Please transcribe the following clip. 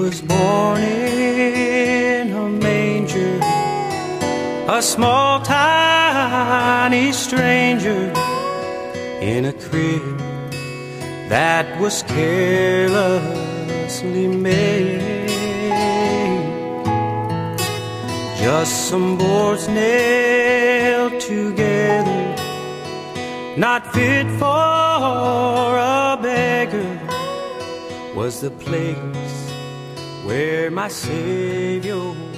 was born in a manger, a small tiny stranger, in a crib that was carelessly made. Just some boards nailed together, not fit for a beggar, was the place where my Savior